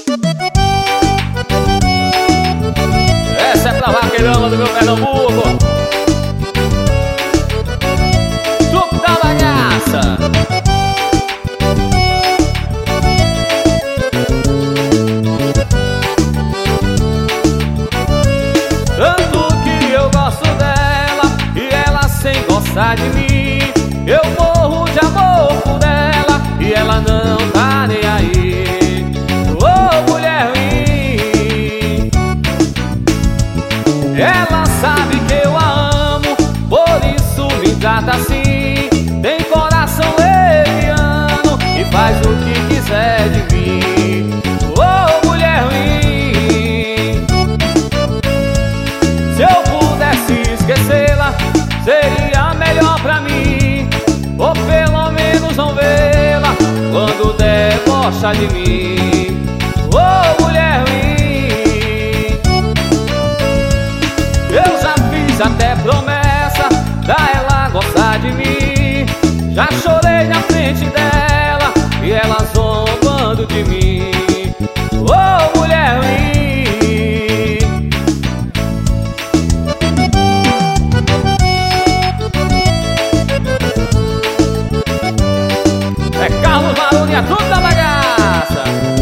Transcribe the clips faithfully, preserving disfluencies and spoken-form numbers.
Essa é pra vaqueirama do meu Pernambuco. Suco da bagaça. Tanto que eu gosto dela e ela sem gostar de mim. Eu morro de amor por ela e ela não tá nem aí. Ô, mulher ruim. Ela sabe que eu a amo, por isso me trata assim. Tem coração leviano e faz o que quiser de mim. Ô, mulher ruim. Se eu pudesse esquecê-la, seria melhor pra mim. Ou pelo menos não vê-la quando debocha de mim. Ô, mulher ruim. Eu já fiz até promessa pra ela gostar de mim. Já chorei na frente dela e ela zombando de mim. Ô, mulher ruim. É Carlos Maroni, a tudo da bagaça.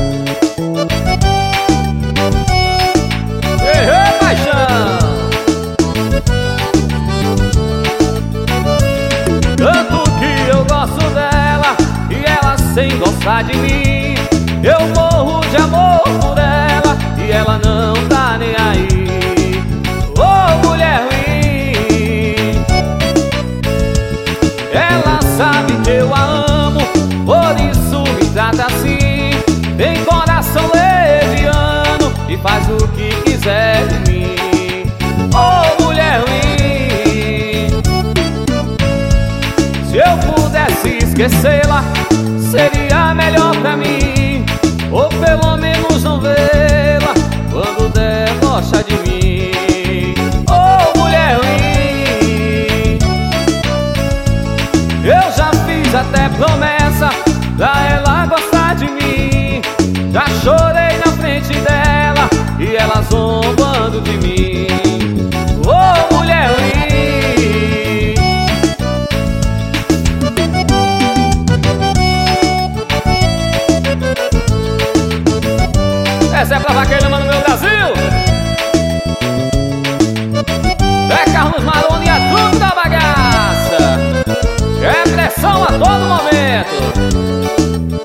Ei, ei, paixão. Tanto que eu gosto dela e ela sem gostar de mim. Eu morro de amor por ela e ela não tá nem aí. Ô, mulher ruim. Ela sabe que eu a amo, por isso me trata assim. Tem coração leviano e faz o que quiser de mim. Ô, mulher ruim. Se eu pudesse esquecê-la, seria melhor pra mim. Ou pelo menos não vê-la quando debocha de mim. Ô, mulher ruim. Eu já fiz até promessa pra ela gostar de mim. Já chorei na frente dela e ela zombando de mim. Ô, mulher ruim. Essa é pra vaqueirama no meu Brasil. É Carlos Maroni, a tudo da bagaça. É pressão a todo momento.